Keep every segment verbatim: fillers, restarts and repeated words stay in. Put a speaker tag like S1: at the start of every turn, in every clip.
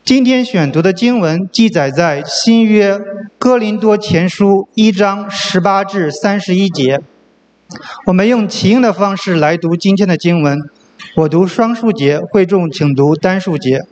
S1: 今天选读的经文记载在新约哥林多前书一章十八至三十一节。我们用齐音的方式来读今天的经文，我读双数节，会众请读单数节。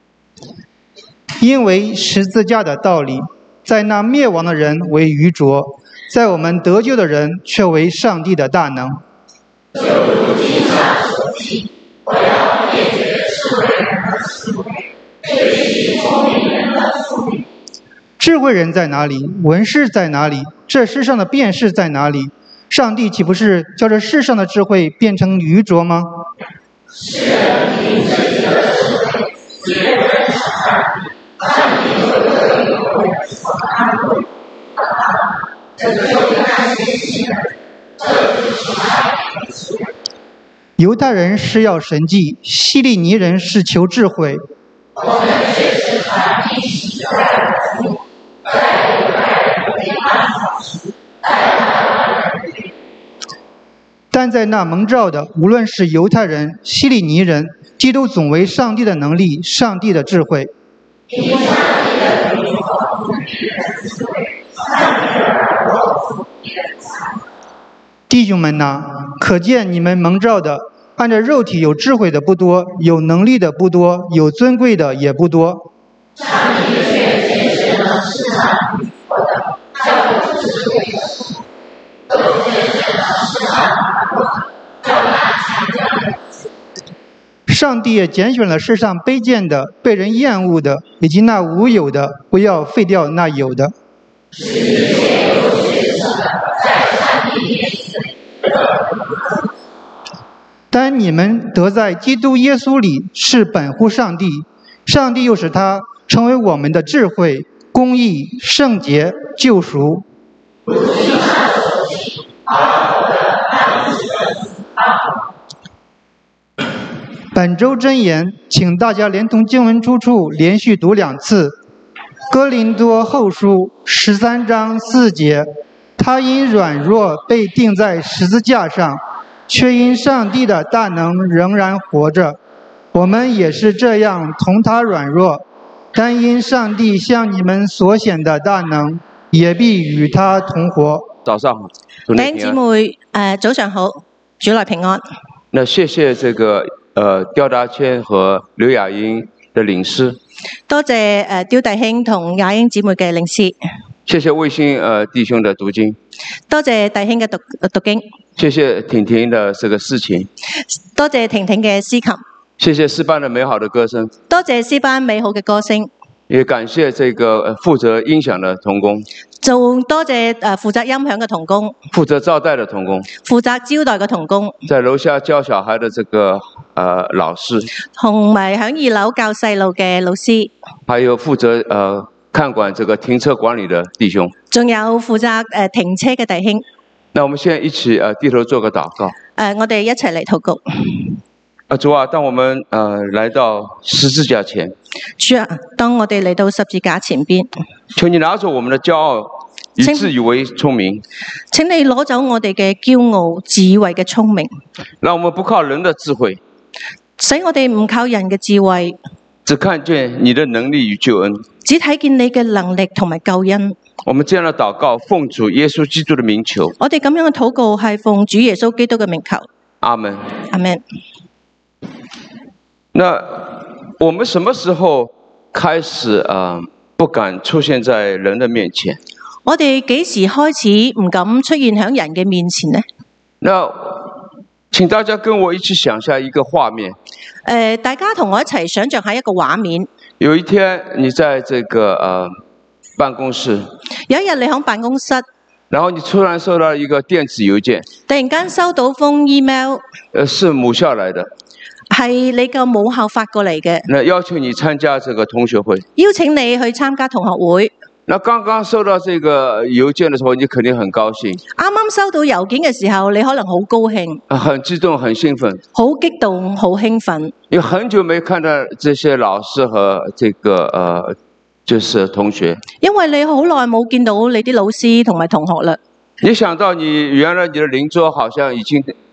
S1: 因为十字架的道理，在那灭亡的人为愚拙，在我们得救的人却为上帝的大能。
S2: 就如经上所记，我要灭绝智慧人的智慧，废弃聪明人的聪明。
S1: 智慧人在哪里？文士在哪里？这世上的辩士在哪里？上帝岂不是叫这世上的智慧变成愚拙吗？
S2: 世人凭自己的智慧，以为人想上帝，上帝就乐意为人所安慰。拯救那些信人，这就是上帝的智慧。
S1: 犹太人是要神迹，希利尼人是求智慧。
S2: 我们却是传递时代的福音，在犹太人为按草时，在外邦人为。
S1: 但在那蒙召的，无论是犹太人、希利尼人，基督总为上帝的能力，上帝的智慧。
S2: 因上帝的灵和不敌的智慧，上帝的软弱不敌的强。
S1: 弟兄们哪，可见你们蒙召的，按着肉体有智慧的不多，有能力的不多，有尊贵的也不多。
S2: 上帝却拣选了世上愚拙的，叫有智慧的事；又拣选了世上软弱的，叫那强壮的子。
S1: 上帝也拣选了世上卑贱的、被人厌恶的，以及那无有的，不要废掉那有的。
S2: 使一切有血色的，在上帝面前热不可。
S1: 但你们得在基督耶稣里是本乎上帝，上帝又使他成为我们的智慧、公义、圣洁、救赎。
S2: 如经上所记，好我的爱子的子好。
S1: 本周箴言，请大家连同经文出处连续读两次。哥林多后书十三章四节，他因软弱被钉在十字架上，却因上帝的大能仍然活着。我们也是这样同他软弱，但因上帝向你们所显的大能，也必與他同活。
S3: 早上好，
S4: 弟兄姊妹，誒早上好，主內平安。
S3: 那謝謝這個呃刁達謙和劉雅英的領詩，
S4: 多謝誒刁弟兄同雅英姊妹嘅領詩。
S3: 謝謝衛星呃弟兄的讀經，
S4: 多謝弟兄嘅讀讀經。
S3: 謝謝婷婷的這個詩琴，
S4: 多謝婷婷嘅詩琴。
S3: 謝謝詩班的美好的歌聲，
S4: 多謝詩班美好嘅歌聲。
S3: 也感謝這個負責音響的同工，
S4: 仲多謝誒負責音響嘅同工，
S3: 負責招待的同工，
S4: 負責招待嘅同工，
S3: 在樓下教小孩的這個呃老師，
S4: 同埋響二樓教細路嘅老師，
S3: 還有負責呃看管這個停車管理的弟兄，
S4: 仲有負責誒停車嘅弟兄。
S3: 那我們現在一起呃低頭做個禱告。
S4: 誒，我哋一齊嚟禱告。
S3: 啊，主啊，當我們呃來到十字架前，
S4: 主啊，當我哋嚟到十字架前邊，
S3: 求你拿走我們的驕傲，以自以為聰明。
S4: 請你攞走我哋嘅驕傲、自以為嘅聰明，
S3: 讓我們不靠人的智慧，
S4: 使我哋唔靠人嘅智慧，
S3: 只看見你的能力與救恩。
S4: 只睇見你嘅能力同埋救恩。
S3: 我們這樣的禱告，奉主耶穌基督的名求。
S4: 我哋咁樣嘅禱告係奉主耶穌基督嘅名求。
S3: 阿門。
S4: 阿門。
S3: 那我們什麼時候開始啊、呃、不敢出現在人的面前？
S4: 我哋幾時開始唔敢出現喺人嘅面前呢？
S3: 那請大家跟我一起想下一個畫面。誒、
S4: 呃，大家同我一齊想象下一個畫面。
S3: 有一天你在這個呃辦公室，
S4: 有一日你喺辦公室，
S3: 然後你突然收到一個電子郵件，
S4: 突然間收到封 email，
S3: 呃，是母校來的。
S4: 係你嘅母校發過嚟嘅，
S3: 那要求你參加這個同學會，
S4: 邀請你去參加同學會。
S3: 那剛剛收到這個郵件的時候，你肯定很高興。
S4: 啱啱收到郵件嘅時候，你可能好高興，
S3: 很激動，很興奮，
S4: 好激動，好興奮。
S3: 因為很久沒看到這些老師和這個呃，就是同學。
S4: 因為你好耐冇見到你啲老師同埋同學啦。
S3: 你想到你原來你的鄰桌好像已經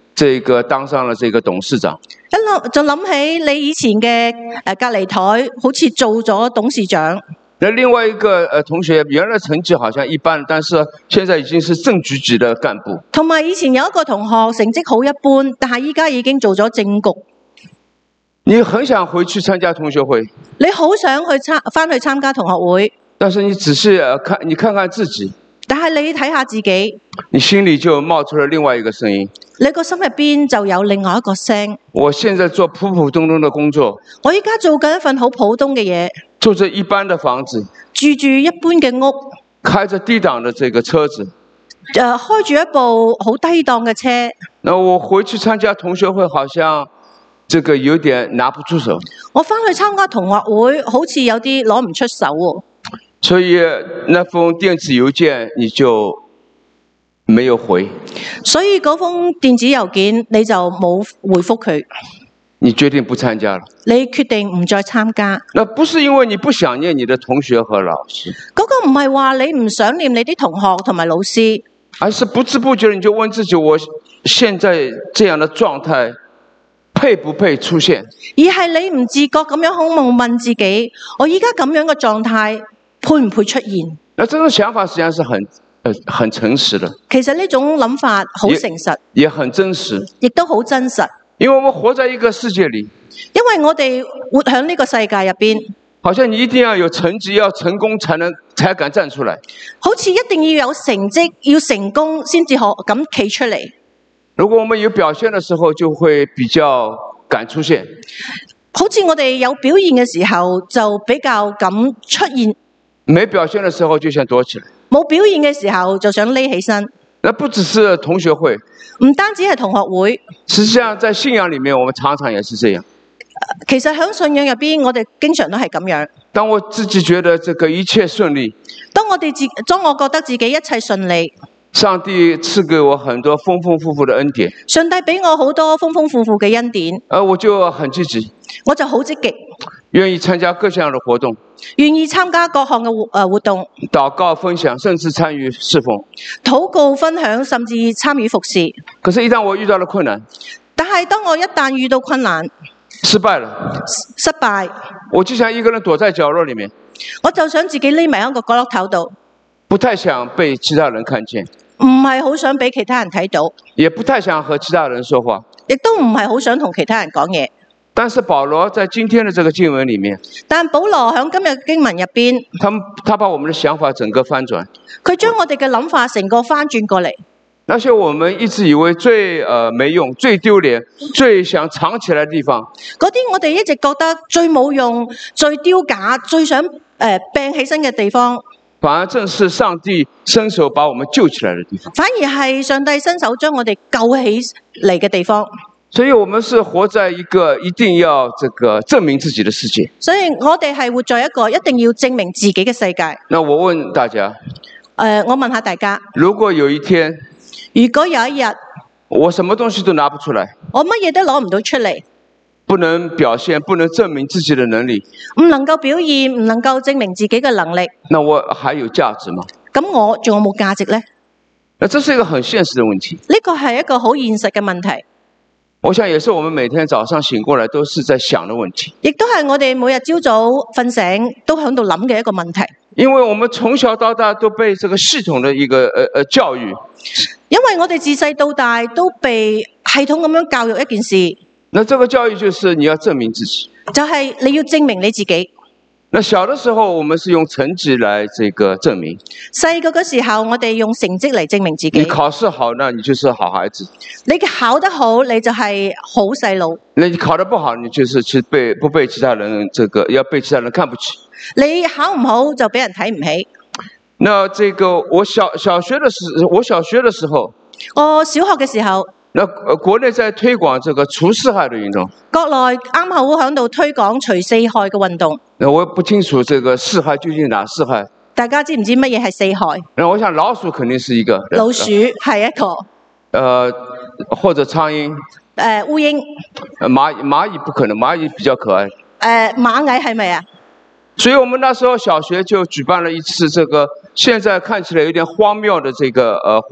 S3: 这个当上了这个董事長。
S4: 一諗就諗起你以前嘅誒隔離台，好似做咗董事長。
S3: 那另外一個呃同學原來成績好像一般，但是現在已經是正局級的幹部。
S4: 同埋以前有一個同學成績好一般，但係依家已經做咗正局。
S3: 你很想回去參加同學會，
S4: 你好想去參返去參加同學會，
S3: 但是你仔細看，你看看自己，
S4: 但係你睇下自己，
S3: 你心裡就冒出了另外一個聲音。
S4: 你個心入邊就有另外一個聲。
S3: 我現在做普普通通的工作，
S4: 我依家做緊一份好普通嘅嘢，
S3: 住着一般的房子，
S4: 住住一般嘅屋，
S3: 開着低檔的這個車子，
S4: 誒、呃、開住一部好低檔嘅車。
S3: 那我回去參加同學會，好像這個有點拿不出手。
S4: 我返去參加同學會，好似有啲攞唔出手喎。
S3: 所以那封電子郵件你就沒有回，
S4: 所以嗰封電子郵件你就冇回覆佢，
S3: 你決定不參加了。
S4: 你決定唔再參加。
S3: 那不是因為你不想念你的同學和老師，
S4: 嗰個唔係話你唔想念你啲同學同埋老師，
S3: 而是不知不覺你就問自己：我現在這樣的狀態配不配出現？
S4: 而係你唔自覺咁樣好問問自己：我依家咁樣嘅狀態配唔配出現？
S3: 那這種想法實際上是很呃很誠實的。
S4: 其實呢種諗法好誠實，
S3: 也很真實，
S4: 亦都好真實。
S3: 因為我們活在一個世界裏，
S4: 因為我哋活喺呢個世界入邊，
S3: 好像你一定要有成績，要成功才能才敢站出來。
S4: 好似一定要有成績，要成功先至可咁企出嚟。
S3: 如果我們有表現的時候，就會比較敢出現。
S4: 好似我哋有表現嘅時候，就比較敢出現；
S3: 沒表現的時候，就想躲起來。
S4: 冇表現嘅時候，就想匿起身。
S3: 那不只是同學會，
S4: 唔單止係同學會，
S3: 實際上在信仰裏面，我們常常也是這樣。
S4: 其實喺信仰入邊，我哋經常都係咁樣。
S3: 當我自己覺得這個一切順利，
S4: 當我哋自當我覺得自己一切順利，
S3: 上帝賜給我很多豐豐富富的恩典，
S4: 上帝俾我好多豐豐富富嘅恩典，
S3: 而我就很積極，
S4: 我就好積極，
S3: 願意參加各項的活動，
S4: 願意參加各項嘅活誒活動，
S3: 禱告分享，甚至參與侍奉，
S4: 禱告分享，甚至參與服侍。
S3: 可是，一旦我遇到了困難，
S4: 但係當我一旦遇到困難，
S3: 失敗了，
S4: 失敗，
S3: 我就想一個人躲在角落裏面，
S4: 我就想自己匿埋喺個角落頭度，
S3: 不太想被其他人看見，
S4: 唔係好想俾其他人睇到，
S3: 也不太想和其他人說話，
S4: 亦都唔係好想同其他人講嘢。
S3: 但是保羅在今天的這個經文裏面，
S4: 但保羅喺今日嘅經文入邊，
S3: 他們他把我們的想法整個翻轉，
S4: 佢將我哋嘅諗法成個翻轉過嚟。
S3: 那些我們一直以為最呃沒用、最丟臉、最想藏起來的地方，
S4: 嗰啲我哋一直覺得最冇用、最丟架、最想誒、呃、病起身嘅地方，
S3: 反而正是上帝伸手把我們救起來的地方。
S4: 反而係上帝伸手將我哋救起嚟嘅地方。
S3: 所以，我們是活在一個一定要這個證明自己的世界。
S4: 所以我哋係活在一個一定要證明自己嘅世界。
S3: 那我問大家，
S4: 誒、呃，我問下大家，
S3: 如果有一天，
S4: 如果有一日
S3: 我什麼東西都拿不出來，
S4: 我乜嘢都攞唔到出嚟，
S3: 不能表現，不能證明自己的能力，
S4: 唔能夠表現，唔能夠證明自己嘅能力，
S3: 那我還有價值嗎？
S4: 咁我仲有冇價值呢？
S3: 那這是一個很現實的問題。
S4: 呢個係一個好現實嘅問題。
S3: 我想也是我們每天早上醒過來都是在想的問題，
S4: 亦都係我哋每日朝早瞓醒都喺度諗嘅一個問題。
S3: 因為我們從小到大都被這個系統的一個呃呃教育，
S4: 因為我哋自細到大都被系統咁樣教育一件事，
S3: 那這個教育就是你要證明自己，
S4: 就係你要證明你自己。
S3: 那小的時候我們是用成績來這個證明，
S4: 細個嘅時候我哋用成績嚟證明自己。
S3: 你考試好，那你就是好孩子；
S4: 你考得好，你就係好細路；
S3: 你考得不好，你就是去被不被其他人這個要被其他人看不起。
S4: 你考唔好就俾人睇唔起。
S3: 那這個我小小學的時，我小學的時候，
S4: 我小學嘅時候，
S3: 那國內在推廣這個除四害的運動，
S4: 國內啱好喺度推廣除四害嘅運動。
S3: 那我不清楚這個四害究竟哪四害？
S4: 大家知唔知乜嘢係四害？
S3: 那我想老鼠肯定是一個，
S4: 老鼠係一個，
S3: 呃，或者蒼蠅，
S4: 誒烏蠅，
S3: 螞螞蟻不可能，螞蟻比較可愛。
S4: 誒、呃、螞蟻係咪啊？
S3: 所以我們那時候小學就舉辦了一次這個現在看起來有點荒謬的這個呃活動。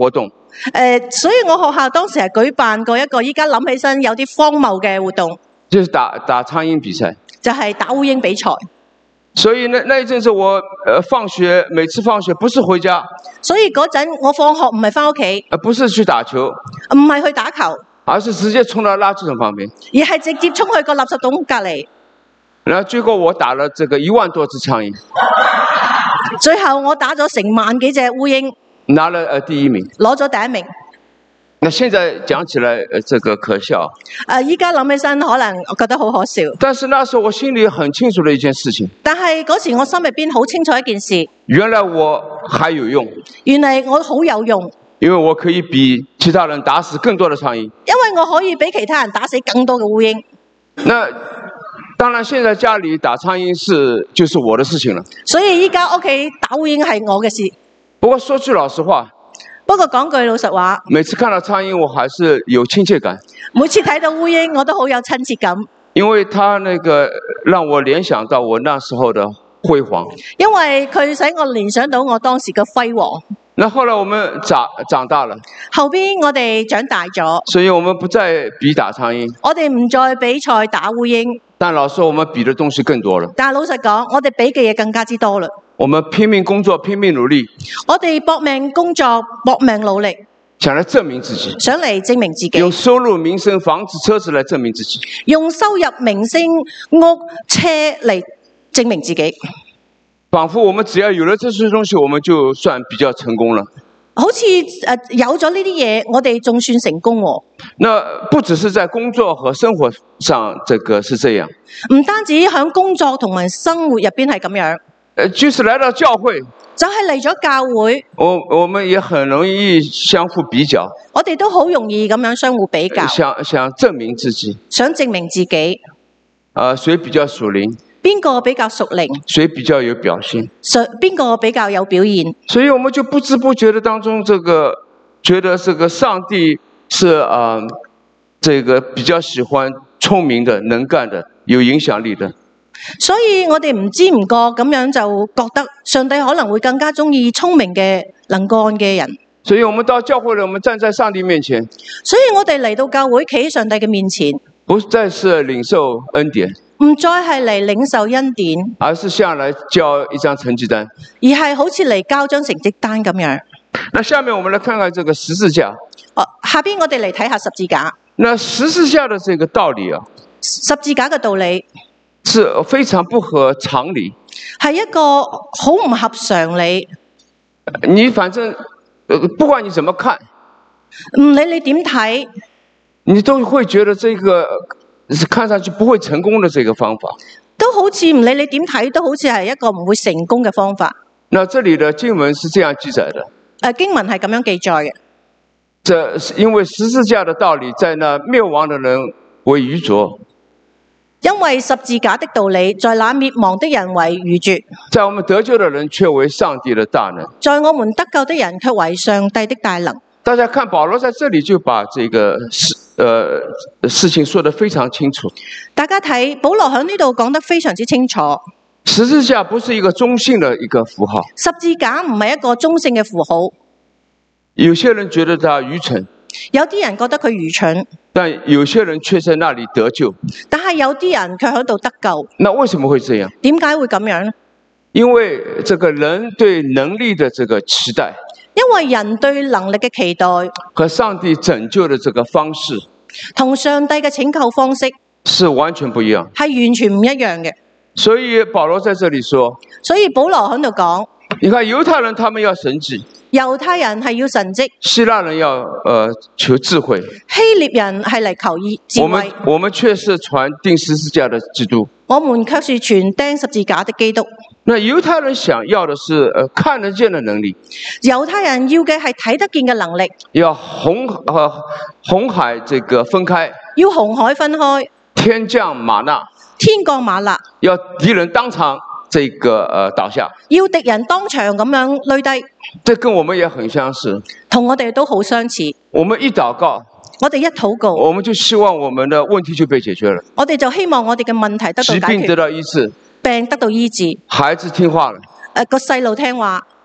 S4: 誒，所以我學校當時係舉辦過一個，依家諗起身有啲荒謬嘅活動，
S3: 就是打打蒼蠅比賽。
S4: 就係打烏蠅比賽。
S3: 所以那那一陣子我呃放學，每次放學不是回家，
S4: 所以嗰陣我放學唔係翻屋企，
S3: 呃不是去打球，
S4: 唔係去打球，
S3: 而是直接衝到垃圾桶旁邊。
S4: 而係直接衝去個垃圾桶隔離。
S3: 然後最後我打了這個一萬多隻蒼蠅，
S4: 最後我打咗成萬幾隻烏蠅，
S3: 拿了呃第一名。
S4: 攞咗第一名。
S3: 那現在講起來，呃這個可笑。
S4: 誒，依家諗起身，可能我覺得好可笑。
S3: 但是那時候我心裏很清楚的一件事情，
S4: 但係嗰時我心入邊好清楚一件事，
S3: 原來我還有用，
S4: 原來我好有用，
S3: 因為我可以比其他人打死更多的蒼蠅。
S4: 因為我可以比其他人打死更多嘅烏蠅。
S3: 那當然，現在家裏打蒼蠅是就是我的事情了。
S4: 所以依家屋企打烏蠅係我嘅事。
S3: 不過說句老實話，
S4: 不過講句老實話，
S3: 每次看到蒼蠅，我還是有親切感。
S4: 每次睇到烏蠅，我都好有親切感，
S3: 因為它那個讓我聯想到我那時候的輝煌。
S4: 因為佢使我聯想到我當時嘅輝煌。
S3: 那後來我們長長大了，
S4: 後邊我哋長大咗，
S3: 所以我們不再比打蒼蠅。
S4: 我哋唔再比賽打烏蠅。
S3: 但老實說，我們比的東西更多了。
S4: 但係老實講，我哋比嘅嘢更加之多啦。
S3: 我們拼命工作，拼命努力，
S4: 我哋搏命工作，搏命努力，
S3: 想來證明自己，
S4: 想嚟證明自己，
S3: 用收入、名聲、房子、車子來證明自己，
S4: 用收入、名聲、屋、車嚟證明自己。
S3: 仿佛我們只要有了這些東西，我們就算比較成功了。
S4: 好似誒有咗呢啲嘢，我哋仲算成功喎。
S3: 那不只是在工作和生活上，這個是這樣。
S4: 唔單止喺工作同埋生活入邊係咁樣。
S3: 呃，就是來到教會，
S4: 就係嚟咗教會，
S3: 我我們也很容易相互比較。
S4: 我哋都好容易咁樣相互比較，
S3: 想想證明自己，
S4: 想證明自己。
S3: 啊、呃，誰比較屬靈？
S4: 邊個比較屬靈？
S3: 誰比較有表現？
S4: 誰邊個比較有表現？
S3: 所以我們就不知不覺的當中，這個覺得這個上帝是啊、呃，這個比較喜歡聰明的、能幹的、有影響力的。
S4: 所以我哋唔知唔覺咁樣就覺得上帝可能會更加中意聰明嘅、能幹嘅人。
S3: 所以我們到教會了，我們站在上帝面前。
S4: 所以我哋嚟到教會，企喺上帝嘅面前，
S3: 不再是領受恩典，
S4: 唔再係嚟領受恩典，
S3: 而是像來交一張成績單，
S4: 而係好似嚟交張成績單咁樣。
S3: 那下面我們來看看這個十字架。
S4: 哦，下邊我哋嚟睇下十字架。
S3: 那十字架的這個道理啊，
S4: 十字架嘅道理
S3: 是非常不合常理，
S4: 係一個好唔合常理。
S3: 你反正，呃，不管你怎麼看，
S4: 唔理你點睇，
S3: 你都會覺得這個是看上去不會成功的這個方法。
S4: 都好似唔理你點睇，都好似係一個唔會成功嘅方法。
S3: 那這裡的經文是這樣記載的。
S4: 誒，經文係咁樣記載嘅。
S3: 這是因為十字架的道理，在那滅亡的人為愚拙。
S4: 因為十字架的道理，在那滅亡的人為愚拙，
S3: 在我們得救的人卻為上帝的大能。
S4: 在我們得救的人卻為上帝的大能。
S3: 大家看保羅在這裡就把這個事，呃，事情說得非常清楚。
S4: 大家睇保羅喺呢度講得非常之清楚。
S3: 十字架不是一個中性的一個符號。
S4: 十字架唔係一個中性嘅符號。
S3: 有些人覺得它愚蠢，
S4: 有啲人覺得佢愚蠢，
S3: 但有些人卻在那裡得救。
S4: 但係有啲人卻喺度得救。
S3: 那為什麼會這樣？
S4: 點解會咁樣呢？
S3: 因為這個人對能力的這個期待，
S4: 因為人對能力嘅期待
S3: 和上帝拯救的這個方式，
S4: 同上帝嘅拯救方式
S3: 是完全不一樣，
S4: 係完全唔一樣嘅。
S3: 所以保羅在這裡說，
S4: 所以保羅喺度講，
S3: 你看猶太人他們要神蹟，
S4: 猶太人係要神蹟，
S3: 希臘人要呃求智慧，
S4: 希臘人係嚟求意智慧。
S3: 我們我們卻是傳釘十字架的基督，
S4: 我們卻是傳釘十字架的基督。
S3: 那猶太人想要的是呃看得見的能力，
S4: 猶太人要嘅係睇得見嘅能力，
S3: 要紅呃紅海這個分開，
S4: 要紅海分開，
S3: 天降瑪納，
S4: 天降瑪納，
S3: 要敵人當場這個呃倒下，
S4: 要敵人當場咁樣累低。
S3: 這跟我們也很相似，
S4: 同我哋都好相似。
S3: 我們一禱告，
S4: 我哋一禱告，
S3: 我們就希望我們的問題就被解決了，
S4: 我哋就希望我哋嘅問題得到解決，
S3: 疾病得到醫治，
S4: 病得到醫治，
S3: 孩子聽話了，
S4: 誒個細路聽話，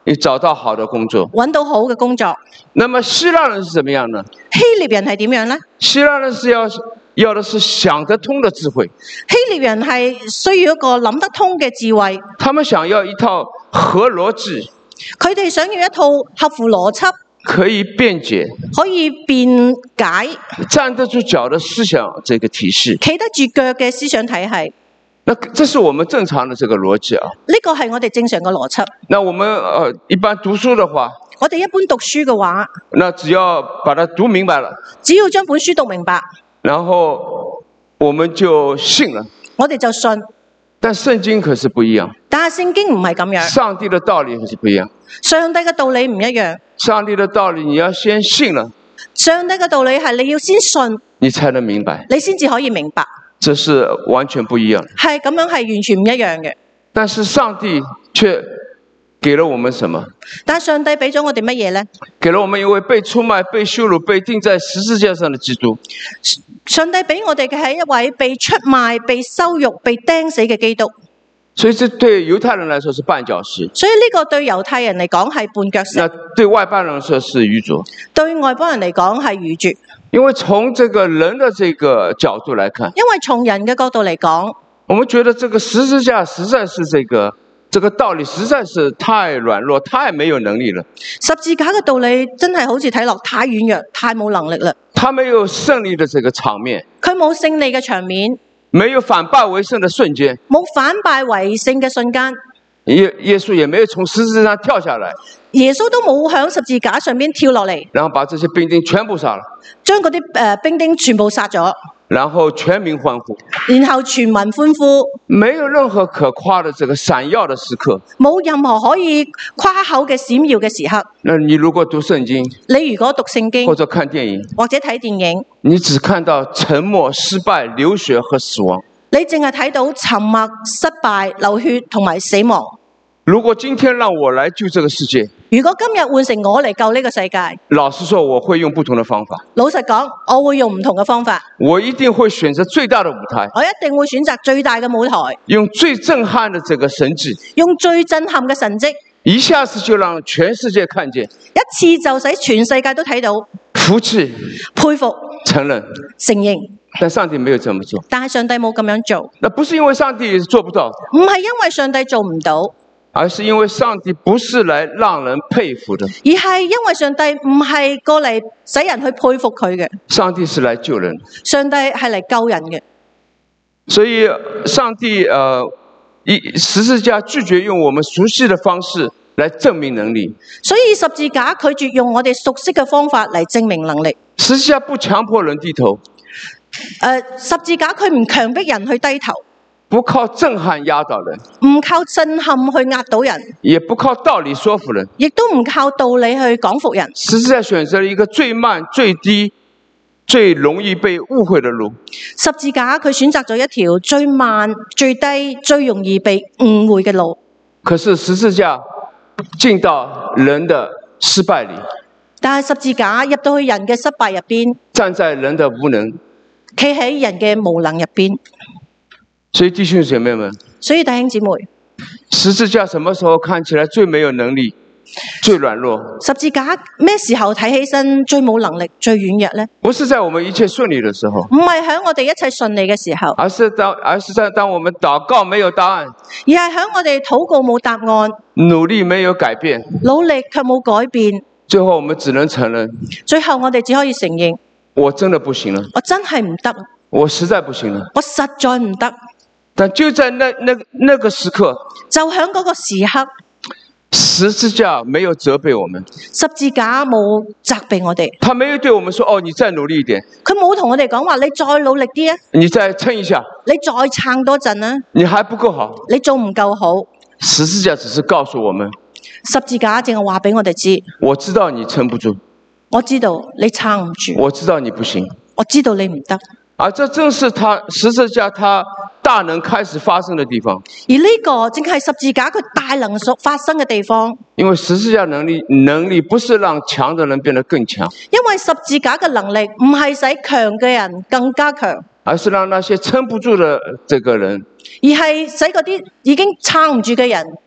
S3: 你找到好的工作。
S4: 揾到好嘅工作。
S3: 那麼希臘人是怎麼樣呢？
S4: 希臘人係點樣呢？
S3: 希臘人是要要的是想得通的智慧。
S4: 希臘人係需要一個諗得通嘅智慧。
S3: 他們想要一套合邏輯，
S4: 佢哋想要一套合乎邏輯，
S3: 可以辯解，
S4: 可以辯解，
S3: 站得住腳的思想這個體系，
S4: 企得住腳嘅思想體系。
S3: 那這是我們正常的這個邏輯啊。
S4: 呢個係我哋正常嘅邏輯。
S3: 那我們呃一般讀書的話，
S4: 我哋一般讀書嘅話，
S3: 那只要把它讀明白了，
S4: 只要將本書讀明白，
S3: 然後我們就信了。
S4: 我哋就信。
S3: 但聖經可是不一樣，
S4: 但係聖經唔係咁樣，
S3: 上帝的道理可是不一樣。
S4: 上帝嘅道理唔一樣。
S3: 上帝的道理你要先信了，
S4: 上帝嘅道理係你要先信，
S3: 你才能明白，
S4: 你先至可以明白。
S3: 這是完全不一樣的。
S4: 係咁樣，係完全唔一樣嘅。
S3: 但是上帝卻給了我們什麼？
S4: 但係上帝俾咗我哋乜嘢呢？
S3: 給了我們一位被出賣、被羞辱、被釘在十字架上的基督。
S4: 上帝俾我哋嘅係一位被出賣、被羞辱、被釘死嘅基督。
S3: 所以這對猶太人來說是絆腳石，
S4: 所以呢個對猶太人嚟講係絆腳石，
S3: 那對外邦人來說是愚拙，
S4: 對外邦人嚟講係愚拙。
S3: 因為從這個人的這個角度來看，
S4: 因為從人嘅角度嚟講，
S3: 我們覺得這個十字架實在是這個這個道理實在是太軟弱、太沒有能力了。
S4: 十字架嘅道理真係好似睇落太軟弱、太冇能力啦。
S3: 他沒有勝利的這個場面，
S4: 佢冇勝利嘅場面，
S3: 沒有反敗為勝的瞬間，
S4: 冇反敗為勝嘅瞬間。
S3: 耶耶穌也沒有從十字架上跳下來，
S4: 耶穌都冇響十字架上邊跳落嚟，
S3: 然後把這些兵丁全部殺了，
S4: 將嗰啲誒兵丁全部殺咗，
S3: 然後全民歡呼，
S4: 然後全民歡呼，
S3: 沒有任何可誇的這個閃耀的時刻，
S4: 冇任何可以誇口嘅閃耀嘅時刻。
S3: 那你如果讀聖經，
S4: 你如果讀聖經
S3: 或者看電影，
S4: 或者睇電影，
S3: 你只看到沉默、失敗、流血和死亡。
S4: 你淨係睇到沉默、失敗、流血同埋死亡。
S3: 如果今天讓我來救這個世界，
S4: 如果今日換成我嚟救呢個世界，
S3: 老實說我會用不同的方法。
S4: 老實講，我會用唔同嘅方法。
S3: 我一定會選擇最大的舞台，
S4: 我一定會選擇最大嘅舞台，
S3: 用最震撼的這個神蹟，
S4: 用最震撼嘅神蹟，
S3: 一下子就讓全世界看見，
S4: 一次就使全世界都睇到，
S3: 服氣、
S4: 佩服、
S3: 承認。
S4: 承認。
S3: 但上帝沒有這麼做，
S4: 但係上帝冇咁樣做，
S3: 那不是因為上帝做不到，
S4: 唔係因為上帝做唔到，
S3: 而是因為上帝不是來讓人佩服的，
S4: 而係因為上帝唔係過嚟使人去佩服佢嘅，
S3: 上帝是來救人，
S4: 上帝係嚟救人嘅。
S3: 所以上帝呃，以十字架拒絕用我們熟悉的方式來證明能力，
S4: 所以十字架拒絕用我哋熟悉嘅方法嚟證明能力。
S3: 十字架不強迫人低頭，
S4: 呃、十字架佢唔強迫人去低頭，
S3: 不靠震撼壓倒人，
S4: 唔靠震撼去壓倒人，
S3: 也不靠道理說服人，
S4: 亦都唔靠道理去講服人。
S3: 十字架選擇了一個最慢、最低、最容易被誤會的路。
S4: 十字架佢選擇咗一條最慢、最低、最容易被誤會嘅路。
S3: 可是十字架進到人的失敗裏，
S4: 但係十字架入到去人嘅失敗入邊，
S3: 站在人的無能，
S4: 企喺人嘅無能入邊。
S3: 所以弟兄姐妹們，
S4: 所以弟兄姊妹，
S3: 十字架什麼時候看起來最沒有能力、最軟弱？
S4: 十字架咩時候睇起身最冇能力、最軟弱呢？
S3: 不是在我們一切順利的時候，
S4: 唔係喺我哋一切順利嘅時候，
S3: 而是當而是在當我們禱告沒有答案，
S4: 而係喺我哋禱告冇答案，
S3: 努力沒有改變，
S4: 努力卻冇改變，
S3: 最後我們只能承認，
S4: 最後我哋只可以承認，
S3: 我真的不行了，
S4: 我真係唔得，
S3: 我實在不行了，
S4: 我實在唔得。
S3: 但就在那那那個時刻，
S4: 就喺嗰個時刻，
S3: 十字架沒有責備我們，
S4: 十字架冇責備我哋，
S3: 他沒有對我們說：哦，你再努力一點，
S4: 佢冇同我哋講話，你再努力啲啊，
S3: 你再撐一下，
S4: 你再撐多陣啊，
S3: 你還不夠好，
S4: 你做唔夠好。
S3: 十字架只是告訴我們，
S4: 十字架淨係話俾我哋知，
S3: 我知道你撐不住，
S4: 我知道你撐唔住，
S3: 我知道你不行，
S4: 我知道你唔得。
S3: 而這正是他十字架他大能開始發生的地方。
S4: 而呢個正係十字架佢大能所發生嘅地方。
S3: 因為十字架能力能力不是讓強的人變得更強，
S4: 因為十字架嘅能力唔係使強嘅人更加強，
S3: 而是讓那些撐不住的這個人，
S4: 而係使嗰啲已經撐唔住嘅人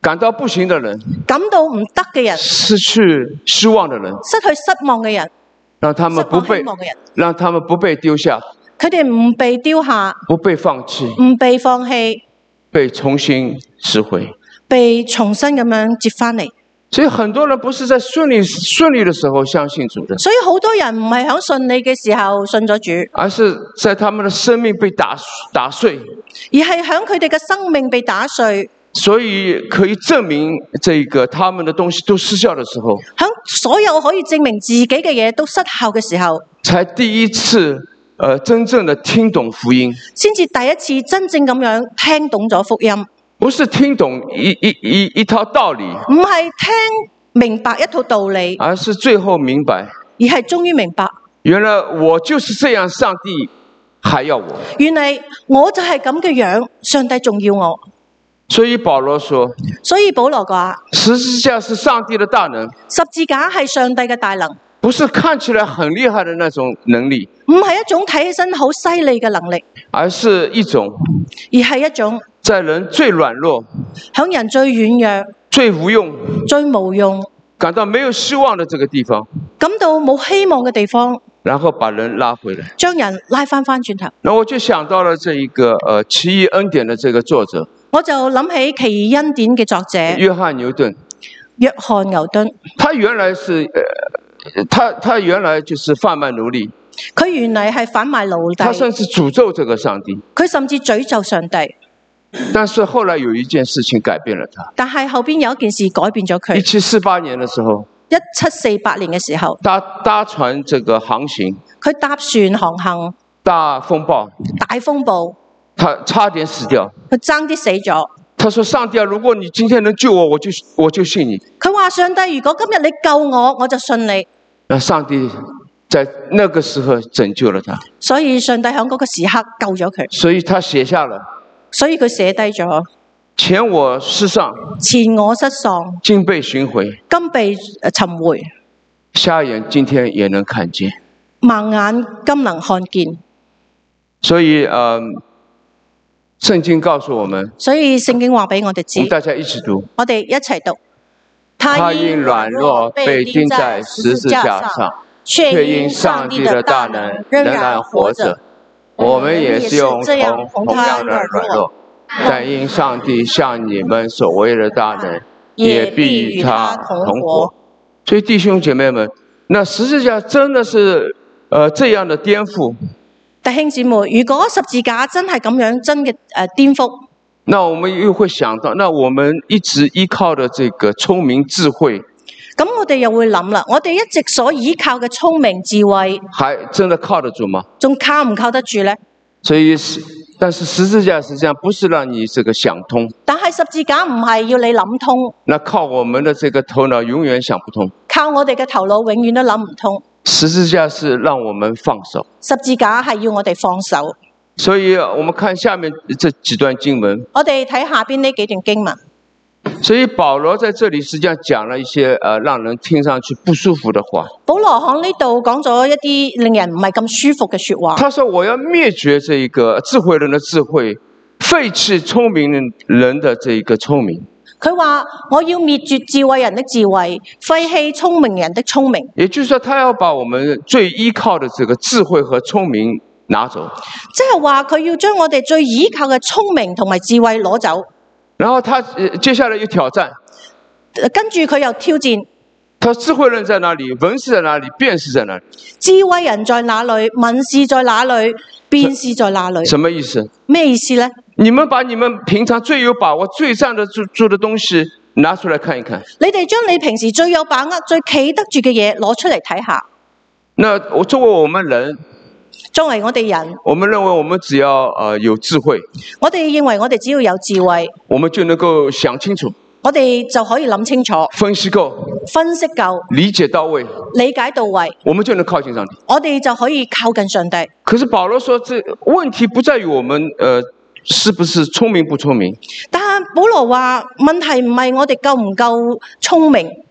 S3: 感到不行的人，
S4: 感到唔得嘅人，
S3: 失去失望的人，
S4: 失去失望嘅人，
S3: 让他们不被
S4: 失望希望嘅人，
S3: 让他们不被丢下，
S4: 佢哋唔被丟下，
S3: 不被放弃，
S4: 唔被放棄，
S3: 被重新拾回。
S4: 被重新咁樣接翻嚟。
S3: 所以很多人不是在顺利顺利的时候相信主的，
S4: 所以好多人唔係響順利嘅時候信咗主，
S3: 而是在他們的生命被打打碎，
S4: 而係響佢哋嘅生命被打碎，
S3: 所以可以證明這個他們的東西都失效的時候，
S4: 響所有可以證明自己嘅嘢都失效嘅時候，
S3: 才第一次呃真正的聽懂福音，
S4: 先至第一次真正咁樣聽懂咗福音。
S3: 不是聽懂一一一一套道理，
S4: 唔係聽明白一套道理，
S3: 而是最後明白，
S4: 而係終於明白，
S3: 原來我就是這樣，上帝還要我。
S4: 原來我就係咁嘅樣，上帝仲要我。
S3: 所以保羅說，
S4: 所以保羅話，
S3: 十字架是上帝的大能，
S4: 十字架係上帝嘅大能，
S3: 不是看起來很厲害的那種能力，
S4: 唔係一種睇起身好犀利嘅能力，
S3: 而是一種
S4: 而係一種
S3: 在人最軟弱、
S4: 響人最軟弱、
S3: 最無用、
S4: 最無用、
S3: 感到沒有希望的這個地方，
S4: 感到冇希望嘅地方，
S3: 然後把人拉回來，
S4: 將人拉翻翻轉頭。
S3: 那我就想到了這一個呃奇異恩典的這個作者，
S4: 我就諗起奇異恩典嘅作者
S3: 約翰牛頓。
S4: 約翰牛頓，
S3: 他原來是呃他他原來就是販賣奴隸，
S4: 佢原來係販賣奴
S3: 他甚
S4: 隸，
S3: 至詛咒這個上帝，
S4: 佢甚至詛咒上帝。
S3: 但是後來有一件事情改變了他。
S4: 但係後邊有一件事改變咗佢。
S3: 一七四八年的時候，
S4: 一七四八年嘅時候，
S3: 搭搭船這個航行，
S4: 佢搭船航行，
S3: 大風暴，
S4: 大風暴，
S3: 他差點死掉。
S4: 佢爭啲死咗。
S3: 他說：上帝啊，如果你今天能救我，我就我就信你。
S4: 佢話：上帝，如果今日你救我，我就信你。
S3: 那上帝在那個時候拯救了他，
S4: 所以上帝喺嗰個時刻救咗佢。
S3: 所以他寫下了：
S4: 所以佢寫低咗：
S3: 前我失喪，
S4: 前我失喪，
S3: 今被尋回，
S4: 今被尋回，
S3: 瞎眼今天也能看見。
S4: 盲眼今能看見。
S3: 所以，呃，聖經告訴我們，
S4: 所以聖經話俾我哋知
S3: 我們，大家一起讀。
S4: 我哋一齊讀。
S3: 他因軟弱被釘在十字架上，卻因上帝的大能仍然活着。我們也是用同同樣的軟弱，但因上帝向你們所為的大能，也必與他同活。所以弟兄姐妹們，那十字架真的是，呃，這樣的顛覆。
S4: 弟兄姊妹，如果十字架真係咁樣真嘅誒顛覆，
S3: 那我們又會想到，那我們一直依靠的這個聰明智慧，
S4: 咁我哋又會諗啦，我哋一直所依靠嘅聰明智慧，
S3: 還真的靠得住嗎？
S4: 仲靠唔靠得住呢？
S3: 所以，但是十字架實際上不是讓你這個想通，
S4: 但係十字架唔係要你諗通，
S3: 那靠我們的這個頭腦永遠想不通。
S4: 靠我哋嘅頭腦永遠都諗唔通。
S3: 十字架是讓我們放手，
S4: 十字架係要我哋放手。
S3: 所以我們看下面這幾段經文，
S4: 我哋睇下邊呢幾段經文。
S3: 所以保羅在這裡實際上講了一些呃讓人聽上去不舒服的話。
S4: 保羅喺呢度講咗一啲令人唔係咁舒服嘅說話。
S3: 他說：我要滅絕這一個智慧人的智慧，廢棄聰明人的這一個聰明。
S4: 佢話：我要滅絕智慧人的智慧，廢棄聰明人的聰明。
S3: 也就是說，他要把我們最依靠的這個智慧和聰明拿走。
S4: 即係話佢要將我哋最依靠嘅聰明同埋智慧攞走。
S3: 然後他接下來又挑戰，
S4: 跟住佢又挑戰。
S3: 他說智慧人在哪裡？文士在哪裡？辯士在哪裡？
S4: 智慧人在哪裡？文士在哪裡？辯士在哪裡？
S3: 什麼意思？
S4: 咩意思呢？
S3: 你們把你們平常最有把握、最站得住住的東西拿出來看一看。
S4: 你哋將你平時最有把握、最企得住嘅嘢攞出嚟睇下。
S3: 那我作為我們人，
S4: 作為我哋人，
S3: 我們認為我們只要呃有智慧，
S4: 我哋認為我哋只要有智慧，
S3: 我們就能夠想清楚，
S4: 我哋就可以諗清楚、
S3: 分析夠、
S4: 分析夠、
S3: 理解到位、
S4: 理解到位，
S3: 我們就能靠近上帝。
S4: 我哋就可以靠近上帝。
S3: 可是保羅說，這問題不在於我們呃是不是聰明不聰明，
S4: 但係保羅話問題唔係我哋夠唔夠聰明，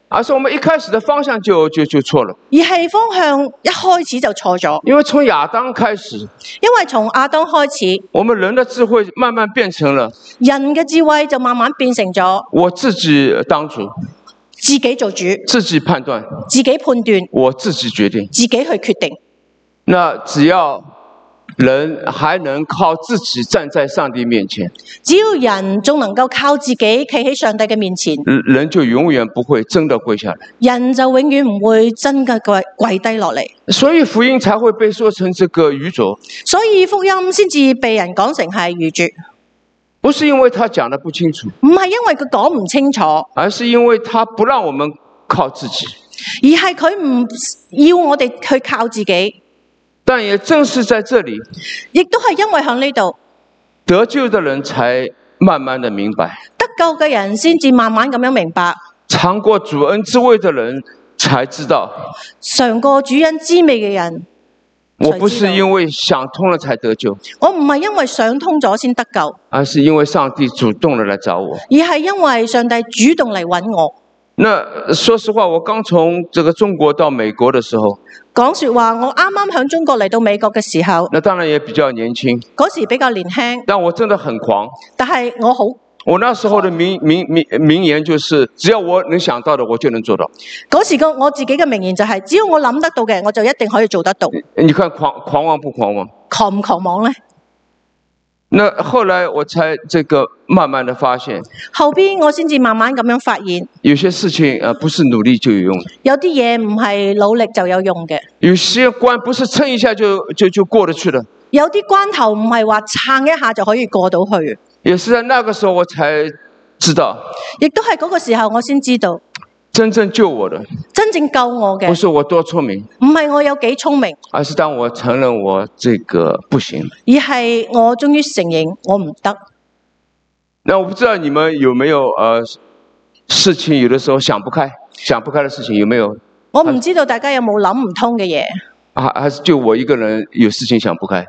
S3: 而是我們一開始的方向就就就錯了。
S4: 而係方向一開始就錯咗。
S3: 因為從亞當開始，
S4: 因為從亞當開始，
S3: 我們人的智慧慢慢變成了
S4: 人嘅智慧就慢慢變成咗
S3: 我自己當主，
S4: 自己做主，
S3: 自己判斷，
S4: 自己判斷，
S3: 我自己決定，
S4: 自己去決定。
S3: 那只要人還能靠自己站在上帝面前，
S4: 只要人仲能夠靠自己企喺上帝嘅面前，
S3: 人就永遠不會真的跪下來，
S4: 人就永遠唔會真嘅跪跪低落嚟。
S3: 所以福音才會被說成這個愚拙，
S4: 所以福音先至被人講成係愚拙，
S3: 不是因為他講得不清楚，
S4: 唔係因為佢講唔清楚，
S3: 而是因為他不讓我們靠自己，
S4: 而係佢唔要我哋去靠自己。
S3: 但也正是在這裡，
S4: 亦都係因為喺呢度，
S3: 得救的人才慢慢的明白，
S4: 得救嘅人先至慢慢咁樣明白，
S3: 嘗過主恩滋味的人才知道，
S4: 嘗過主恩滋味嘅人，
S3: 我不是因為想通了才得救，
S4: 我唔係因為想通咗先得救，
S3: 而是因為上帝主動的來找我，
S4: 而係因為上帝主動嚟揾我。
S3: 那說實話，我剛從這個中國到美國的時候，
S4: 講說話，我啱啱響中國嚟到美國嘅時候，
S3: 那當然也比較年輕，
S4: 嗰時比較年輕，
S3: 但我真的很狂。
S4: 但係我好，
S3: 我那時候的名名名名言就是：只要我能想到的，我就能做到。
S4: 嗰時個我自己嘅名言就係：只要我諗得到嘅，我就一定可以做得到。
S3: 你看狂狂妄不狂妄？
S4: 狂唔狂妄呢？
S3: 那後來我才這個慢慢的發現，
S4: 後邊我先至慢慢咁樣發現，
S3: 有些事情呃不是努力就有用的，
S4: 有啲嘢唔係努力就有用嘅，
S3: 有些關不是撐一下就就就過得去的，
S4: 有啲關頭唔係話撐一下就可以過到去。
S3: 也是在那個時候我才知道，
S4: 亦都係嗰個時候我先知道，
S3: 真正救我的，
S4: 真正救我嘅
S3: 不是我多聰明，
S4: 唔係我有幾聰明，
S3: 而是當我承認我這個不行，
S4: 而係我終於承認我唔得。
S3: 那我不知道你們有沒有呃事情有的時候想不開，想不開的事情有沒有？
S4: 我唔知道大家有冇諗唔通嘅嘢，
S3: 還還是就我一個人有事情想不開？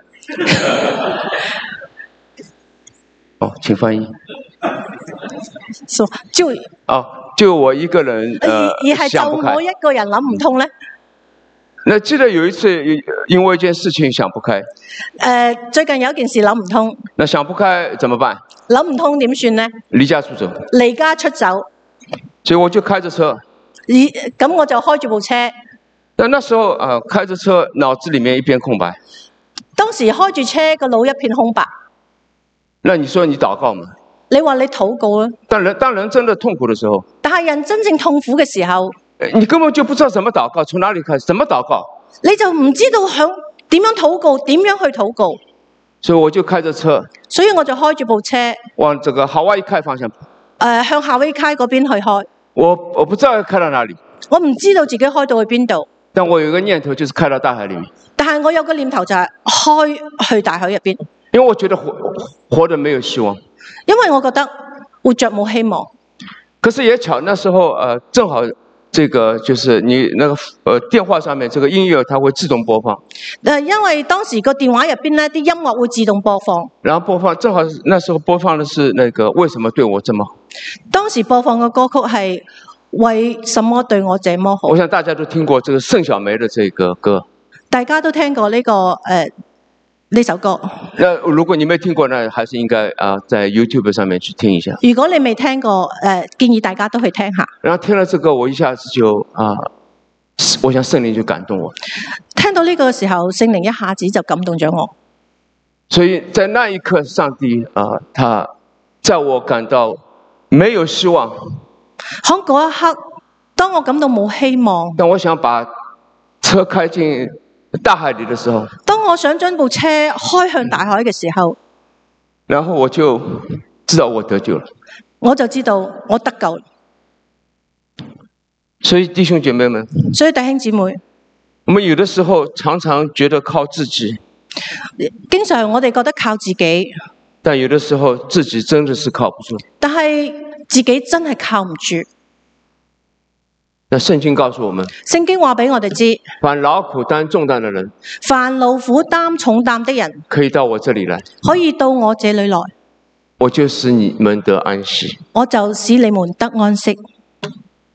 S3: 哦，請翻譯。
S4: so, 就
S3: 哦，就我一個人呃
S4: 而係就我一個人諗唔通呢？
S3: 那記得有一次因為一件事情想不開，
S4: 呃、最近有一件事諗唔通，
S3: 那想不開怎麼辦？
S4: 諗唔通點算呢？
S3: 離家出走，
S4: 離家出走，
S3: 所以我就開着車，
S4: 咁我就開住部車。
S3: 但那時候呃開着車，腦子裏面一片空白。
S4: 當時開住車個腦一片空白。
S3: 那你說你禱告嗎？
S4: 你話你禱告啊？
S3: 當人當人真的痛苦的時候，
S4: 但係人真正痛苦嘅時候，
S3: 你根本就不知道怎麼禱告，從哪裡開始，怎麼禱告，
S4: 你就唔知道響點樣禱告，點樣去禱告。
S3: 所以我就開着車，
S4: 所以我就開住部車
S3: 往這個夏威夷開方向，
S4: 呃、向夏威夷嗰邊去開。
S3: 我我不知道要開到哪裡，
S4: 我唔知道自己開到去邊度，
S3: 但我有一個念頭就是開到大海裡面。
S4: 但係我有個念頭就係開去大海入邊，
S3: 因為我覺得活活得沒有希望，
S4: 因為我覺得活着冇希望。
S3: 可是也巧，那時候呃正好這個就是你那個呃電話上面這個音樂它會自動播放，
S4: 誒，因為當時個電話入邊呢啲音樂會自動播放，
S3: 然後播放正好那時候播放的是那個為什麼對我這麼好。
S4: 當時播放嘅歌曲係為什麼對我這麼好。
S3: 我想大家都聽過這個盛小梅的這個歌，
S4: 大家都聽過呢、這個誒呢、呃、首歌。
S3: 那如果你沒聽過，那還是應該啊、呃、在 YouTube 上面去聽一下。
S4: 如果你未聽過，誒、呃、建議大家都去聽下。
S3: 然後聽了這個，我一下子就啊、呃，我想聖靈就感動我。
S4: 聽到呢個時候，聖靈一下子就感動咗我。
S3: 所以在那一刻，上帝啊、呃，他在我感到沒有希望，
S4: 喺嗰一刻，當我感到冇希望，
S3: 當我想把車開進大海裏的時候，
S4: 當我想將部車開向大海嘅時候，
S3: 然後我就知道我得救了，
S4: 我就知道我得救了。
S3: 所以弟兄姐妹們，
S4: 所以弟兄姊妹，
S3: 我們有的時候常常覺得靠自己，
S4: 經常我哋覺得靠自己，
S3: 但有的時候自己真的是靠不住。
S4: 但係自己真係靠唔住。
S3: 那聖經告訴我們，
S4: 聖經話俾我哋知，
S3: 凡勞苦擔重擔的人，
S4: 凡勞苦擔重擔的人，
S3: 可以到我這裏來，
S4: 可以到我這裏來，
S3: 我就使你們得安息。
S4: 我就使你們得安息。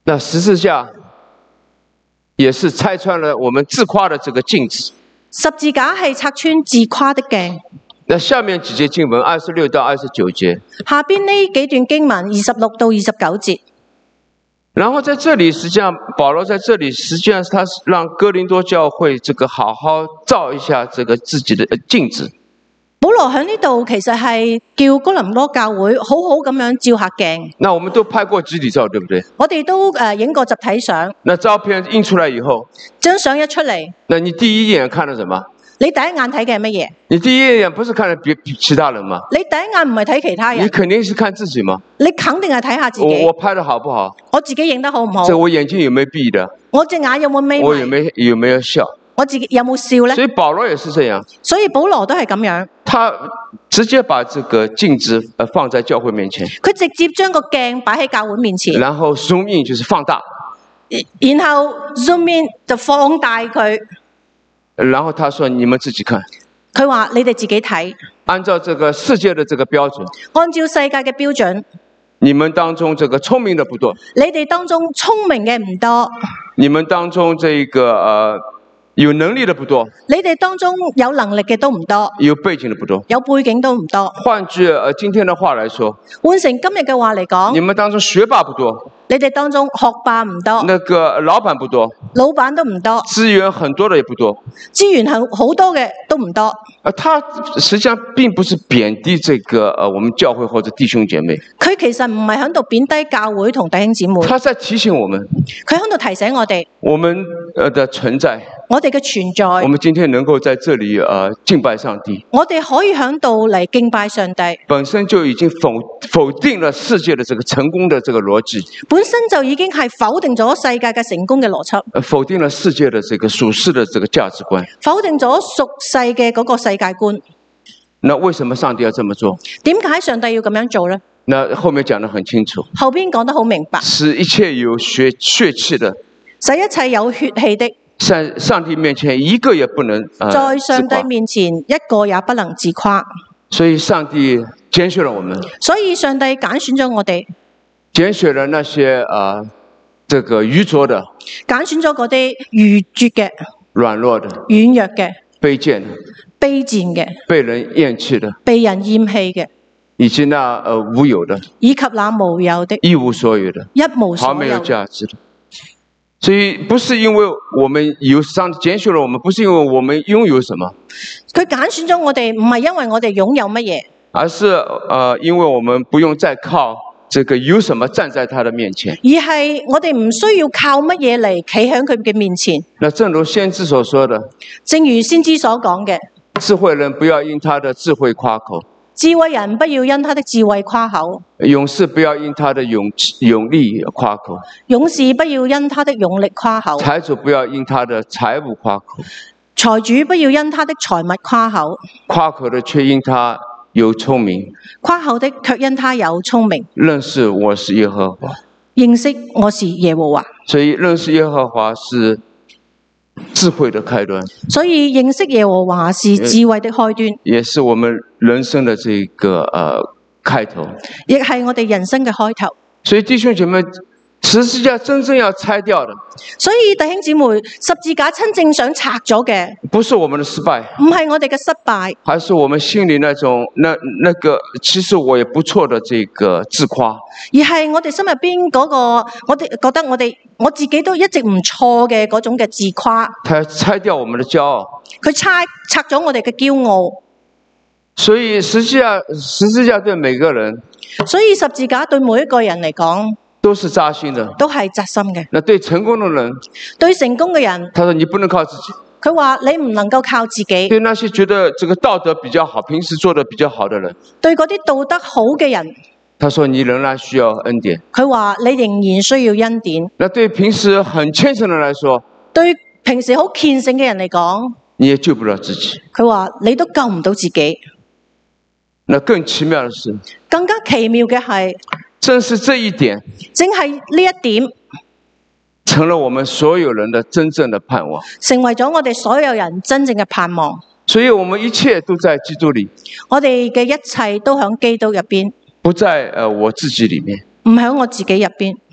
S3: 那十字架也是拆穿了我們自誇的這個鏡子。
S4: 十字架係拆穿自誇的鏡。
S3: 那下面幾節經文二十六到二十九節，
S4: 下邊呢幾段經文二十六到二十九節。
S3: 然後在這裡，實際上保羅在這裡，實際上他是讓哥林多教會這個好好照一下這個自己的鏡子。
S4: 保羅喺呢度其實係叫哥林多教會好好咁樣照下鏡。
S3: 那我們都拍過集體照，對不對？
S4: 我哋都誒影過集體相。
S3: 那照片印出來以後，
S4: 張相一出嚟，
S3: 那你第一眼看到什麼？
S4: 你第一眼睇嘅係乜嘢？
S3: 你第一眼不是看別其他人嗎？
S4: 你第一眼唔係睇其他人，
S3: 你肯定是看自己嗎？
S4: 你肯定係睇下自己。
S3: 我我拍得好不好？
S4: 我自己影得好唔好？
S3: 這我眼睛有沒有閉的？
S4: 我隻眼有冇眯埋？
S3: 我有沒有有沒有笑？
S4: 我自己有冇笑呢？
S3: 所以保羅也是這樣。
S4: 所以保羅都係咁樣。
S3: 他直接把這個鏡子呃放在教會面前。
S4: 佢直接將個鏡擺喺教會面前。
S3: 然後 zoom in 就是放大。
S4: 然後 zoom in 就放大佢。
S3: 然後他說：你們自己看。
S4: 佢話：你哋自己睇。
S3: 按照這個世界的這個標準。
S4: 按照世界嘅標準。
S3: 你們當中這個聰明的不多。
S4: 你哋當中聰明嘅唔多。
S3: 你們當中這個呃有能力的不多。
S4: 你哋當中有能力嘅都唔多。
S3: 有背景的不多。
S4: 有背景都唔多。
S3: 換句呃今天的話來說。
S4: 換成今日嘅話嚟講。
S3: 你們當中學霸不多。
S4: 你哋當中學霸唔多。
S3: 那個老闆不多。
S4: 老闆都唔多。
S3: 資源很多的也不多。
S4: 資源很好多嘅都唔多。
S3: 呃，他實際上並不是貶低這個呃我們教會或者弟兄姐妹。
S4: 佢其實唔係喺度貶低教會同弟兄姊妹。
S3: 他在提醒我們。
S4: 佢喺度提醒我哋。
S3: 我們呃的存在。
S4: 我哋嘅存在。
S3: 我們今天能夠在這裏呃敬拜上帝。
S4: 我哋可以喺度嚟敬拜上帝。
S3: 本身就已經否否定了世界的這個成功的這個邏輯。
S4: 本身就已經係否定咗世界嘅成功嘅邏輯。
S3: 否定了世界的這個屬世的這個價值觀。
S4: 否定咗屬世嘅嗰個世界觀。
S3: 那為什麼上帝要這麼做？
S4: 點解上帝要咁樣做呢？
S3: 那後面講得很清楚。
S4: 後邊講得好明白。
S3: 使一切有血血氣的。
S4: 使一切有血氣的。
S3: 在上帝面前一個也不能、呃、
S4: 在上帝面前一個也不能自誇。
S3: 所以上帝揀選了我們。
S4: 所以上帝揀選咗我哋。
S3: 揀選了那些啊、呃，這個愚拙的。
S4: 揀選咗嗰啲愚拙嘅、
S3: 軟弱的、
S4: 軟弱嘅、
S3: 卑賤的、
S4: 卑賤嘅、
S3: 被人厭棄的、
S4: 被人厭棄嘅，
S3: 以及那呃無有的，
S4: 以及那無有的、
S3: 一無所有的、
S4: 一無所有、
S3: 毫沒有價值的。所以不是因為我們有上帝揀選了我們，不是因為我們擁有什麼。
S4: 佢揀選咗我哋，唔係因為我哋擁有乜嘢，
S3: 而是呃，因為我們不用再靠這個有什麼站在他的面前，
S4: 而係我哋唔需要靠乜嘢嚟企喺佢嘅面前。
S3: 那正如先知所說的，
S4: 正如先知所講嘅，
S3: 智慧人不要因他的智慧誇口，
S4: 智慧人不要因他的智慧誇口，
S3: 勇士不要因他的勇勇力誇口，
S4: 勇士不要因他的勇力誇口，
S3: 財主不要因他的財物誇口，
S4: 財主不要因他的財物誇口，
S3: 誇口的卻因他有聰明，
S4: 誇口的卻因他有聰明，
S3: 認識我是耶和華，
S4: 認識我是耶和華。
S3: 所以認識耶和華是智慧的開端，
S4: 所以認識耶和華是智慧的開端，
S3: 也是我們人生的這個呃開頭，
S4: 亦係我哋人生嘅開頭。
S3: 所以弟兄姐妹，十字架真正要拆掉的，
S4: 所以弟兄姊妹，十字架真正想拆咗嘅，
S3: 不是我們的失敗，
S4: 唔係我哋嘅失敗，
S3: 還是我們心裏那種那那個其實我也不錯的這個自誇，
S4: 而係我哋心入邊嗰個，我哋覺得我哋我自己都一直唔錯嘅嗰種嘅自誇。
S3: 他拆掉我們的驕傲，
S4: 佢拆拆咗我哋嘅驕傲。
S3: 所以十字架十字架對每個人，
S4: 所以十字架對每一個人嚟講，
S3: 都是扎心的，
S4: 都係扎心嘅。
S3: 那對成功的人，
S4: 對成功嘅人，
S3: 他說你不能靠自己。
S4: 佢話你唔能夠靠自己。
S3: 對那些覺得這個道德比較好、平時做得比較好的人，
S4: 對嗰啲道德好嘅人，
S3: 他說你仍然需要恩典。
S4: 佢話你仍然需要恩典。
S3: 那對平時很虔誠的人來說，
S4: 對平時好虔誠嘅人嚟講，
S3: 你也救不了自己。
S4: 佢話你都救唔到自己。
S3: 那更奇妙的是，
S4: 更加奇妙嘅係，
S3: 正是這一點，
S4: 正係呢一點，
S3: 成了我們所有人的真正的盼望，
S4: 成為咗我哋所有人真正嘅盼望。
S3: 所以我們一切都在基督裏，
S4: 我哋嘅一切都喺基督入邊，
S3: 不在呃我自己裏面。
S4: 唔喺我自己入邊。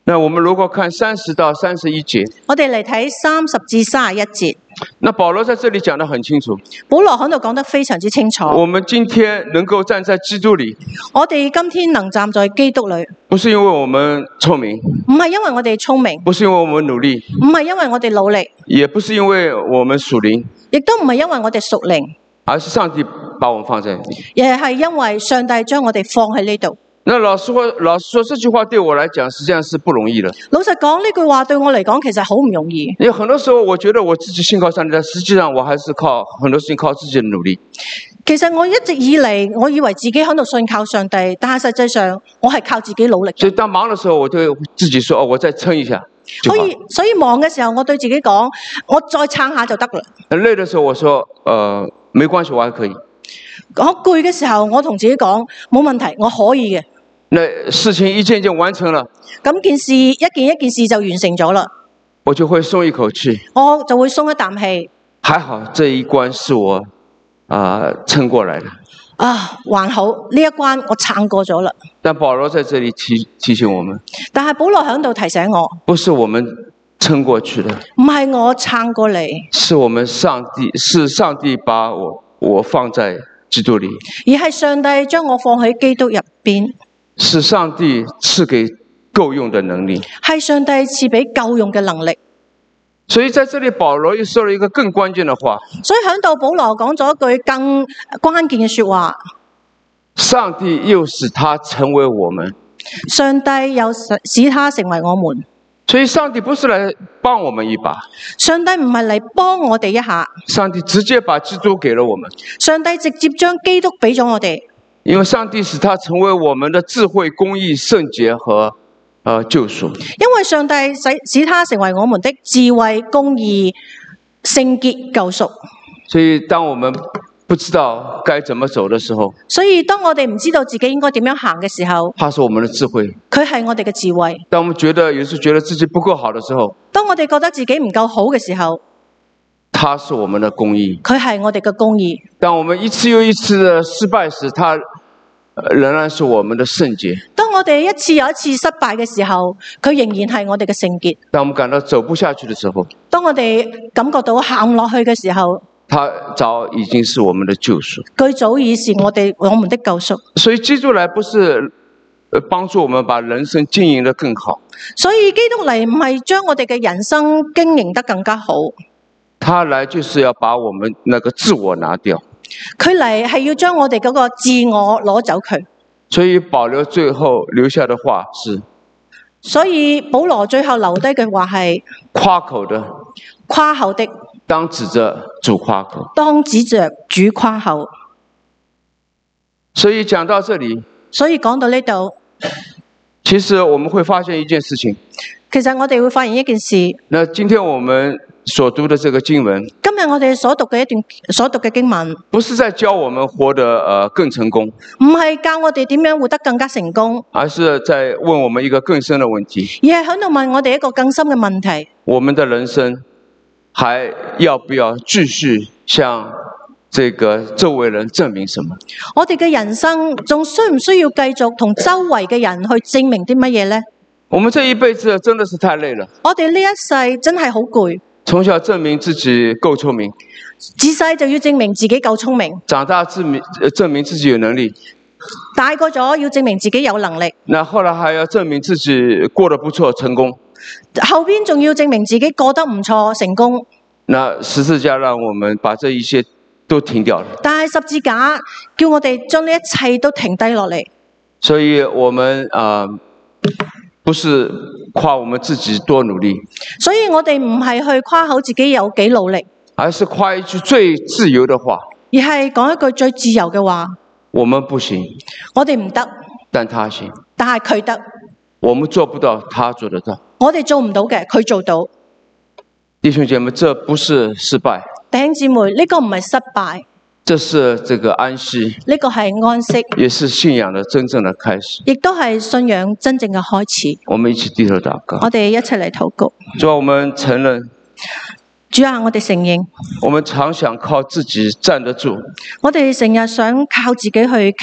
S3: 那我們如果看三十到三十一節，
S4: 我哋嚟睇三十至三十一節。
S3: 那保羅在這裡講得很清楚，
S4: 保羅喺度講得非常之清楚。
S3: 我們今天能夠站在基督裡，
S4: 我哋今天能站在基督裡，
S3: 不是因為我們聰明，
S4: 唔係因為我哋聰明，
S3: 不是因為我們努力，
S4: 唔係因為我哋努力，
S3: 也不是因為我們屬靈，
S4: 亦都唔係因為我哋屬靈，
S3: 而是上帝把我們放在這裡，
S4: 而係因為上帝將我哋放喺呢度。
S3: 那老實話，老實說，這句話對我來講實際上是不容易的。
S4: 老實講，呢句話對我嚟講其實好唔容易。
S3: 因為很多時候我覺得我自己信靠上帝，但實際上我還是靠很多事情靠自己的努力。
S4: 其實我一直以嚟，我以為自己喺度信靠上帝，但係實際上我係靠自己努力。
S3: 所以當忙的時候，我對自己說：哦，我再撐一下就好。
S4: 所以所以忙嘅時候，我對自己講：我再撐下就得啦。
S3: 累的時候，我說：呃，沒關係，我還可以。
S4: 我攰嘅時候，我同自己講：冇問題，我可以嘅。
S3: 那事情一件一件完成了，
S4: 咁件事一件一件事就完成咗啦，
S3: 我就會鬆一口氣，
S4: 我就會鬆一啖氣。
S3: 還好這一關是我啊、呃、撐過來的。
S4: 啊，還好呢一關我撐過咗啦。
S3: 但保羅在這裡提提醒我們，
S4: 但係保羅喺度提醒我，
S3: 不是我們撐過去的，
S4: 唔係我撐過嚟，
S3: 是我們上帝，是上帝把我我放在基督裡，
S4: 而係上帝將我放喺基督入邊。
S3: 是上帝賜給夠用的能力，
S4: 係上帝賜俾夠用嘅能力。
S3: 所以在這裡保羅又說了一個更關鍵的話，
S4: 所以喺度保羅講咗一句更關鍵嘅說話，
S3: 上帝又使他成為我們，
S4: 上帝又使他成為我們。
S3: 所以上帝不是來幫我們一把，
S4: 上帝唔係嚟幫我哋一下，
S3: 上帝直接把基督給了我們，
S4: 上帝直接將基督俾咗我哋。
S3: 因為上帝使他成為我們的智慧、公義、聖潔和呃救贖。
S4: 因為上帝使使他成為我們的智慧、公義、聖潔、救贖。
S3: 所以當我們不知道該怎麼走的時候，
S4: 所以當我哋唔知道自己應該點樣行嘅時候，
S3: 他是我們的智慧，
S4: 佢係我哋嘅智慧。
S3: 當我們覺得有時覺得自己不夠好的時候，
S4: 當我哋覺得自己唔夠好嘅時候，
S3: 他是我們的公義，
S4: 佢係我哋嘅公義。
S3: 當我們一次又一次的失敗時，他仍然是我們的聖潔。
S4: 當我哋一次又一次失敗嘅時候，佢仍然係我哋嘅聖潔。
S3: 當我們感到走不下去的時候，
S4: 當我哋感覺到行唔落去嘅時候，
S3: 他早已經是我們的救贖。
S4: 佢早已是我哋我們的救贖。
S3: 所以基督來不是幫助我們把人生經營得更好，
S4: 所以基督嚟唔係將我哋嘅人生經營得更加好，
S3: 他來就是要把我們那個自我拿掉。
S4: 佢嚟係要將我哋嗰個自我攞走佢。
S3: 所以保羅最後留下的話是，
S4: 所以保羅最後留低嘅話係，
S3: 誇口的
S4: 誇口的
S3: 當指着主誇口，
S4: 當指着主誇口。
S3: 所以講到這裡，
S4: 所以講到呢度，
S3: 其實我們會發現一件事情，
S4: 其實我哋會發現一件事。
S3: 那今天我們所讀的這個經文，
S4: 今日我哋所讀嘅一段所讀嘅經文，
S3: 不是在教我們活得呃更成功，
S4: 唔係教我哋點樣活得更加成功，
S3: 而是在問我們一個更深的問題，
S4: 而係喺度問我哋一個更深嘅問題：
S3: 我們的人生還要不要繼續向這個周圍人證明什麼？
S4: 我哋嘅人生仲需唔需要繼續同周圍嘅人去證明啲乜嘢呢？
S3: 我們這一輩子真的是太累了，
S4: 我哋呢一世真係好攰。
S3: 從小證明自己夠聰明，
S4: 自細就要證明自己夠聰明，
S3: 長大證明證明自己有能力，
S4: 大個咗要證明自己有能力，
S3: 那後來還要證明自己過得不錯，成功。
S4: 後邊仲要證明自己過得唔錯，成功。
S3: 那十字架讓我們把這一切都停掉了，
S4: 但係十字架叫我哋將呢一切都停低落嚟。
S3: 所以我們啊、呃，不是誇我們自己多努力，
S4: 所以我哋唔係去誇口自己有幾努力，
S3: 而是誇一句最自由的話，
S4: 而係講一句最自由嘅話。
S3: 我們不行，
S4: 我哋唔得，
S3: 但他行；
S4: 但係佢得。
S3: 我們做不到，他做得到。
S4: 我哋做唔到嘅，佢做到。
S3: 弟兄姐妹，這不是失敗，
S4: 弟兄姊妹，呢個唔係失敗，
S3: 這是這個安息，
S4: 呢個係安息，
S3: 也是信仰的真正的開始，
S4: 亦都係信仰真正嘅開始。
S3: 我們一起低頭禱告。
S4: 我哋一齊嚟禱告。
S3: 主啊，我們承認，
S4: 主啊，我哋承認，
S3: 我們常想靠自己站得住，
S4: 我哋成日想靠自己去企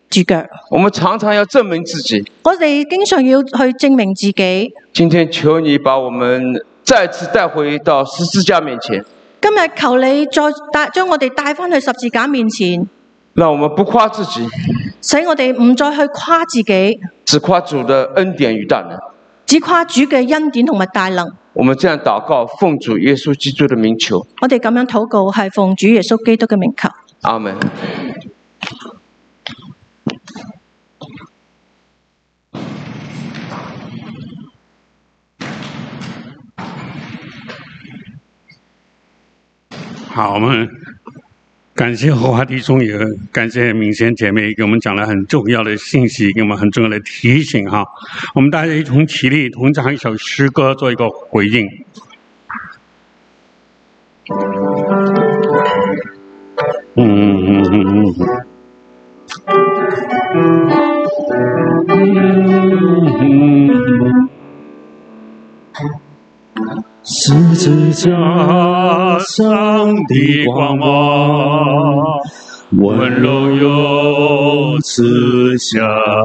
S4: 住腳。
S3: 我們常常要證明自己。
S4: 我哋經常要去證明自己。
S3: 今天求你把我們再次帶回到十字架面前。
S4: 今日求你再帶將我哋帶翻去十字架面前。
S3: 讓我們不誇自己，
S4: 使我哋唔再去誇自己，
S3: 只誇主的恩典與大能。
S4: 只誇主嘅恩典同埋大能。
S3: 我們這樣禱告，奉主耶穌基督的名求。
S4: 我哋咁樣禱告，係奉主耶穌基督嘅名求。
S3: 阿門。
S5: 好，我們感謝和華弟兄，也感謝敏賢姐妹給我們講了很重要的信息，給我們很重要的提醒哈。我們大家一同起立，同唱一首詩歌做一個回應。嗯嗯嗯十字架上的光芒，溫柔又慈祥，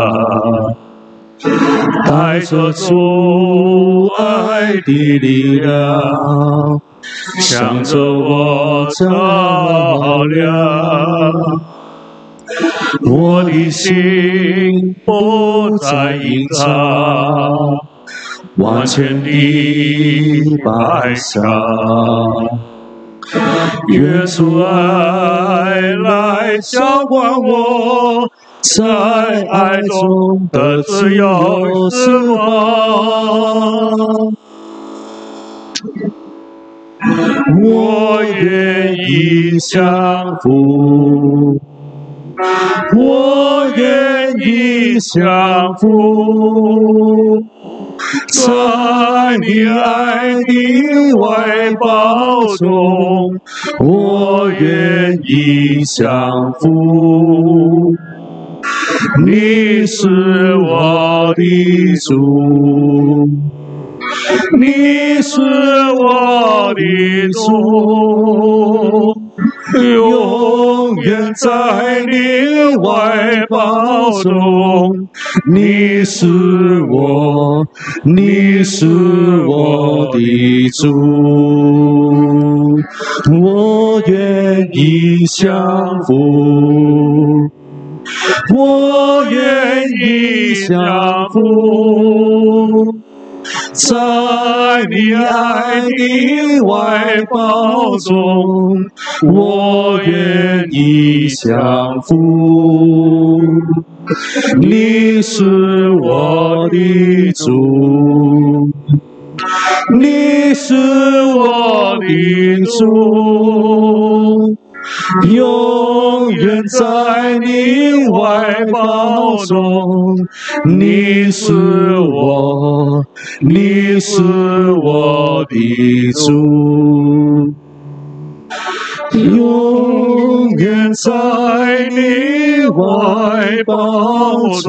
S5: 帶着主愛的力量，向着我照亮。我的心不再隱藏，完全的白上，耶穌愛來澆灌我，在愛中的自由釋放。我願意降服，我願意降服，在你愛的懷抱中，我願意降服。你是我的主，你是我的主，永遠在你懷抱中。你是我，你是我的主，我願意降服，我願意降服，在你愛的懷抱中，我願意降服。你是我的主，你是我的主，永遠在你懷抱中。你是我，你是我的主，永遠在你懷抱中。